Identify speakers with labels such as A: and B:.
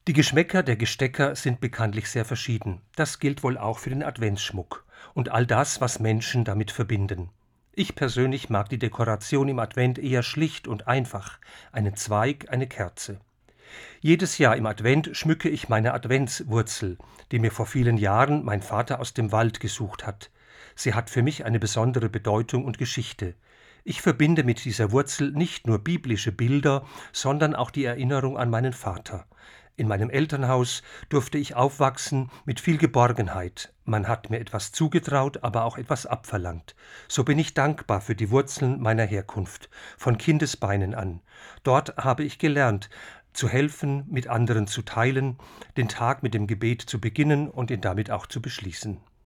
A: Die Geschmäcker der Gestecker sind bekanntlich sehr verschieden. Das gilt wohl auch für den Adventsschmuck und all das, was Menschen damit verbinden. Ich persönlich mag die Dekoration im Advent eher schlicht und einfach. Einen Zweig, eine Kerze. Jedes Jahr im Advent schmücke ich meine Adventswurzel, die mir vor vielen Jahren mein Vater aus dem Wald gesucht hat. Sie hat für mich eine besondere Bedeutung und Geschichte. Ich verbinde mit dieser Wurzel nicht nur biblische Bilder, sondern auch die Erinnerung an meinen Vater. In meinem Elternhaus durfte ich aufwachsen mit viel Geborgenheit. Man hat mir etwas zugetraut, aber auch etwas abverlangt. So bin ich dankbar für die Wurzeln meiner Herkunft, von Kindesbeinen an. Dort habe ich gelernt, zu helfen, mit anderen zu teilen, den Tag mit dem Gebet zu beginnen und ihn damit auch zu beschließen.